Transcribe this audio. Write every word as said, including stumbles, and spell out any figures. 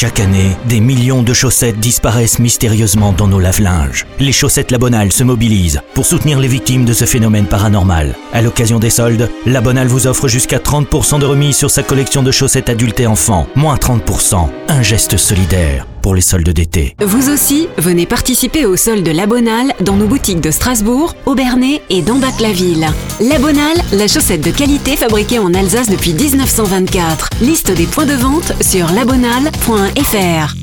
Chaque année, des millions de chaussettes disparaissent mystérieusement dans nos lave-linges. Les chaussettes La Bonale se mobilisent pour soutenir les victimes de ce phénomène paranormal. À l'occasion des soldes, La Bonale vous offre jusqu'à trente pour cent de remise sur sa collection de chaussettes adultes et enfants. Moins trente pour cent. Un geste solidaire pour les soldes d'été. Vous aussi, venez participer aux soldes La Bonale dans nos boutiques de Strasbourg, Obernai et d'Ambach-la-Ville. La Bonale, la chaussette de qualité fabriquée en Alsace depuis dix-neuf cent vingt-quatre. Liste des points de vente sur labonale point f r.